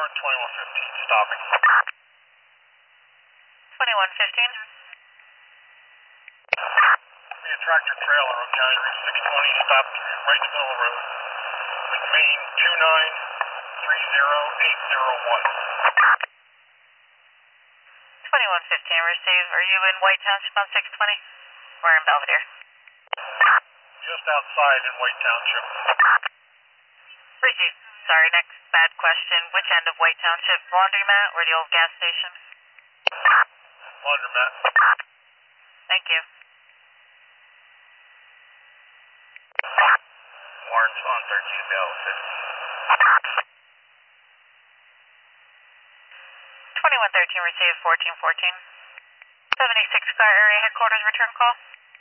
and 2115, stopping. 2115. Be a tractor trailer on County Route 620, stopped right in the middle of the road. With main 2930801. 2115, receive. Are you in White Township on 620? We're in Belvedere. Just outside in White Township. Receive. Sorry, next bad question. Which end of White Township? Laundromat or the old gas station? Laundromat. Thank you. Warren's on 13 Bell 15. 2113, receive. 1414. 76 car area headquarters return call.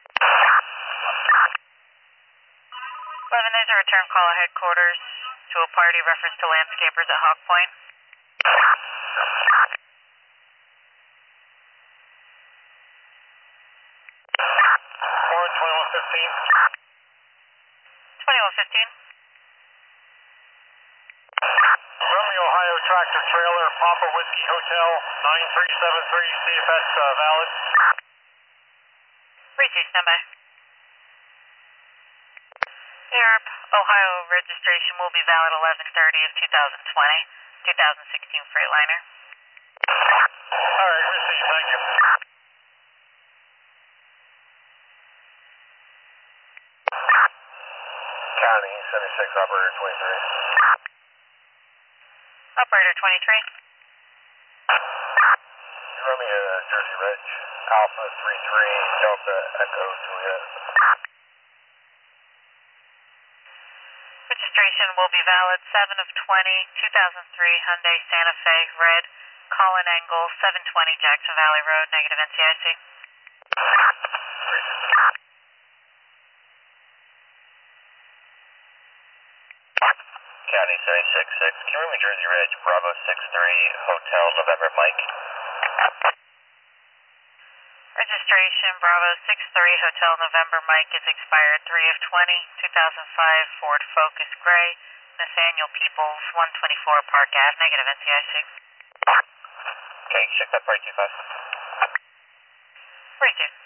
11, there's a return call at headquarters to a party reference to landscapers at Hawk Point. Warren 2115. 2115. Romeo, Ohio tractor trailer, Papa Whiskey Hotel 9373. See if that's valid. Receive, standby. Europe, Ohio registration will be valid 11/30 of 2020. 2016 Freightliner. Alright, receive, thank you. County 76, operator 23. Operator 23. Romeo, Jersey Ridge, Alpha 33, Delta Echo Juliet. Registration will be valid 7/20, 2003 Hyundai Santa Fe, red, Colin Angle, 720 Jackson Valley Road, negative NCIC. County 766, Kimberly, Jersey Ridge, Bravo 63, Hotel November Mike. Registration Bravo 63 Hotel November Mike is expired 3/20, 2005 Ford Focus Gray, Nathaniel Peoples, 124 Park Ave, negative NCIC. Okay, check that right 25. Receive.